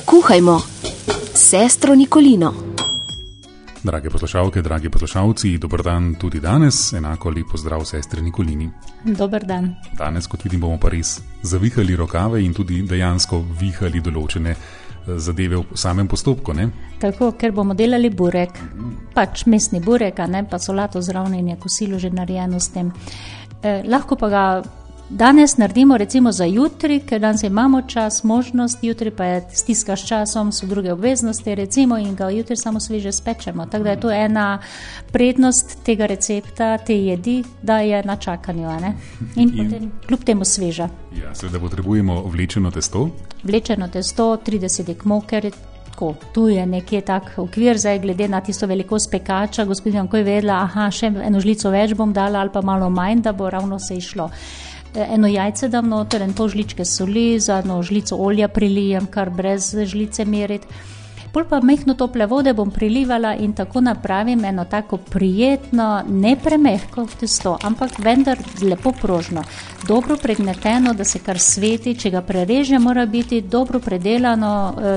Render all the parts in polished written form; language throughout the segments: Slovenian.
Kuhajmo s sestro Nikolino. Drage poslušalke, dragi poslušalci, dober dan tudi danes, enako lep pozdrav sestri Nikolini. Dober dan. Danes, kot vidim, bomo pa res zavihali rokave in tudi dejansko vihali določene zadeve v samem postopku, ne? Tako, ker bomo delali burek, pač mesni burek, a ne pa solato zraven in je kosilo že narejeno s tem. Lahko pa ga danes naredimo recimo za jutri, ker danes imamo čas, možnost, jutri pa je stiska s časom, so druge obveznosti recimo in ga jutri samo sveže spečemo. Tako da je to ena prednost tega recepta, te jedi, da je na čakanju, a ne? In potem kljub temu sveža. Ja, seveda potrebujemo vlečeno testo. Vlečeno testo, 30 dek moker, tako, tu je nekje tak okvir, zdaj glede na tisto velikost pekača, gospodinja, ko je vedela, še eno žlico več bom dala ali pa malo manj, da bo ravno se išlo. Eno jajce dam noter, en pol žličke soli, za eno žlico olja prilijem, kar brez žlice meriti. Pol pa mehko tople vode bom prilivala in tako napravim eno tako prijetno, ne premehko testo, ampak vendar lepo prožno. Dobro pregneteno, da se kar sveti, če ga prereže, mora biti dobro predelano,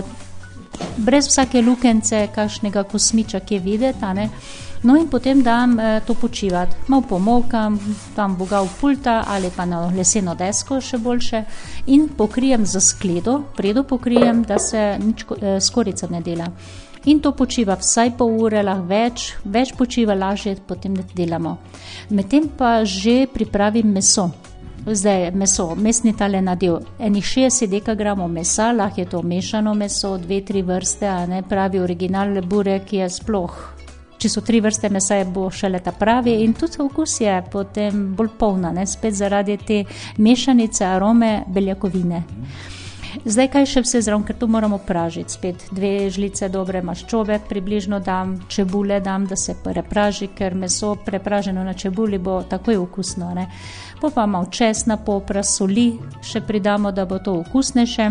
brez vsake lukence, kakšnega kosmiča, ki je videti, a ne. No in potem dam to počivati. Malo pomokam, dam boga v pulta ali pa na leseno desko še boljše in pokrijem za skledo, predo pokrijem, da se nič skorica ne dela. In to počiva vsaj pol ure, lahko več počiva, lažje potem delamo. Medtem pa že pripravim meso. Zdaj meso, mesni tale nadev, enih 60 dekagramov mesa, lahko je to mešano meso, 2-3 vrste, a ne pravi original burek je sploh. Če so 3 vrste mesa, bo šele ta pravi in tudi okus je potem bolj polna, ne, spet zaradi te mešanice arome beljakovine. Zdaj, kaj še vse zraven, ker to moramo pražiti, spet 2 žlice dobre maščobe približno dam, čebule dam, da se prepraži, ker meso prepraženo na čebuli bo takoj okusno, ne. Pa malo česna, popra, soli še pridamo, da bo to okusnejše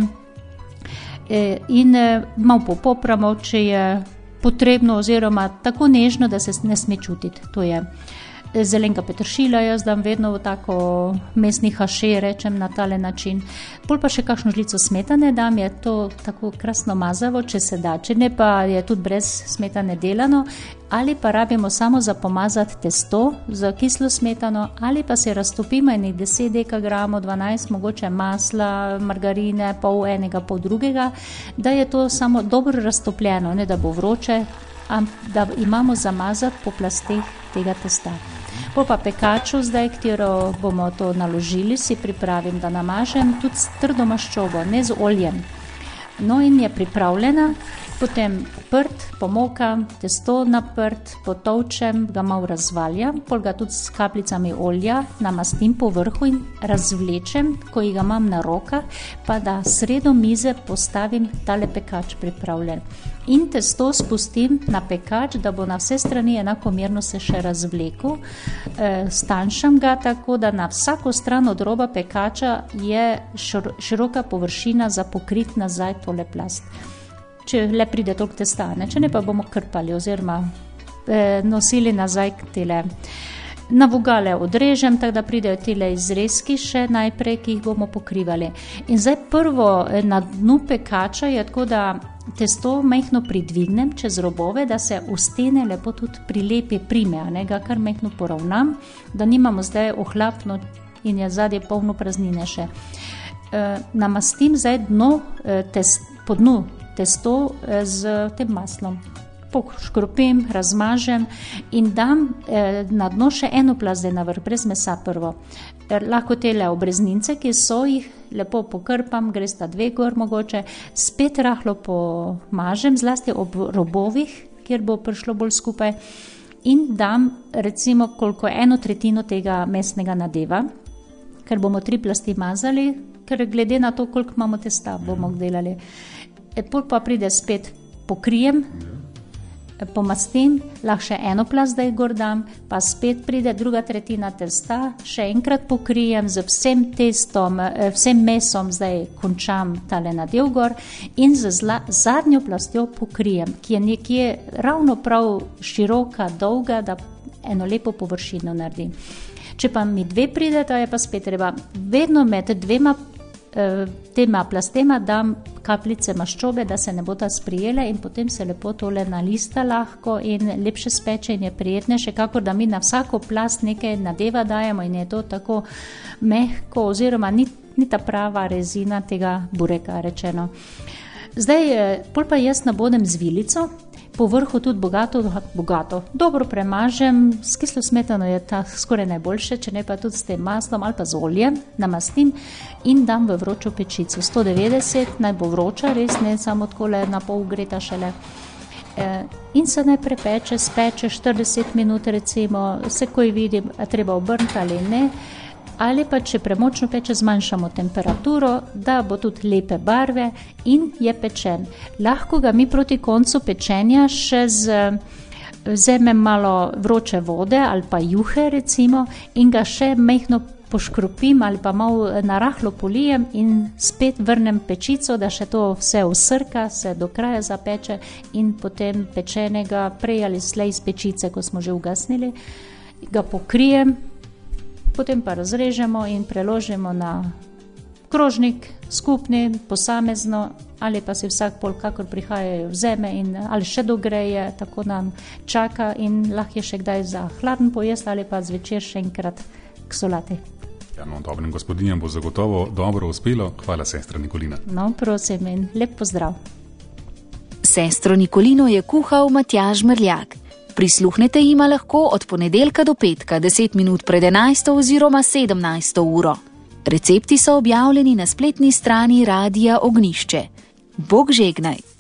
in malo popopramo, če je potrebno oziroma tako nežno, da se ne sme čutiti. To je zelenka peteršilja, jaz dam vedno v tako mesni haše, rečem na tale način. Pol pa še kakšno žlico smetane dam, je to tako krasno mazavo, če se da. Če ne pa je tudi brez smetane delano, ali pa rabimo samo za pomazati testo z kislo smetano, ali pa se raztopimo enih 10 dekagramov, 12 mogoče masla, margarine, pol enega, pol drugega, da je to samo dobro raztopljeno, ne da bo vroče, da imamo zamazati po plasteh tega testa. Po pa pekaču zdaj, katero bomo to naložili, si pripravim, da namažem tudi s trdo maščobo, ne z oljem. No in je pripravljena, potem prt, pomokam, testo naprt, potolčem, ga malo razvaljam, pol ga tudi s kapljicami olja namastim po vrhu in razvlečem, ko ga imam na rokah, pa da sredo mize postavim tale pekač pripravljen. In testo spustim na pekač, da bo na vse strani enakomerno se še razvlekel. Stanjšam ga tako, da na vsako stran od roba pekača je široka površina za pokrit nazaj tole plast. Če le pride toliko testa, ne? Če ne pa bomo krpali oziroma nosili nazaj k tele. Na vogale odrežem, tako da pridejo tele izrezki še najprej, ki jih bomo pokrivali. In zdaj prvo na dnu pekača je tako, da testo majhno pridvignem čez robove, da se v stene lepo tudi prilepi prime, a ne ga kar majhno poravnam, da nimamo zdaj ohlapno in je zadnje polno praznine še. Namastim zdaj po dnu testo z tem maslom. Poškropim, razmažem in dam na dno še eno plast na vrh, brez mesa prvo. Lahko tele obreznince, ki so jih lepo pokrpam, gre sta 2 gor mogoče, spet rahlo pomažem, zlasti ob robovih, kjer bo prišlo bolj skupaj in dam recimo koliko 1/3 tega mesnega nadeva, ker bomo 3 plasti mazali, ker glede na to, koliko imamo testa, bomo delali. Pol pa pride spet pokrijem, pomastim, lahko še eno plast, da jih gor dam, pa spet pride 2/3 testa, še enkrat pokrijem z vsem testom, vsem mesom, zdaj končam tale nadev gor in z zadnjo plastjo pokrijem, ki je nekje ravno prav široka, dolga, da eno lepo površino naredim. Če pa mi 2 prideta, je pa spet treba vedno med 2 tema plastema dam kapljice maščobe, da se ne bo ta sprijele in potem se lepo tole nalista lahko in lepše speče in je prijetnejše, kakor da mi na vsako plast nekaj nadeva dajemo in je to tako mehko oziroma ni ta prava rezina tega bureka rečeno. Zdaj, pol pa jaz nabodem z vilico, po vrhu tudi bogato. Dobro premažem, s kislo smetano je ta skoraj najboljše, če ne pa tudi s tem maslom ali pa z oljem, namastim in dam v vročo pečico. 190, naj bo vroča, res ne samo takole na pol greta šele. In se naj prepeče, speče 40 minut recimo, se ko vidim, treba obrniti ali ne, ali pa če premočno peče, zmanjšamo temperaturo, da bo tudi lepe barve in je pečen. Lahko ga mi proti koncu pečenja še vzemem malo vroče vode ali pa juhe recimo in ga še mehno poškropim ali pa malo narahlo polijem in spet vrnem pečico, da še to vse usrka, se do kraja zapeče in potem pečenega prej ali slej iz pečice, ko smo že ugasnili, ga pokrijem, potem pa razrežemo in preložimo na krožnik, skupni, posamezno, ali pa si vsak pol, kakor prihajajo, vzeme in ali še dogreje, tako nam čaka in lahko je še kdaj za hladen pojest ali pa zvečer še enkrat k solati. Ja, no, dobrim gospodinjam bo zagotovo dobro uspelo. Hvala, sestra Nikolina. No, prosim in lep pozdrav. Sestro Nikolino je kuhal Matjaž Mrljak. Prisluhnete jima lahko od ponedeljka do petka, 10 minut pred 11. oziroma 17. uro. Recepti so objavljeni na spletni strani Radia Ognjišče. Bog žegnaj!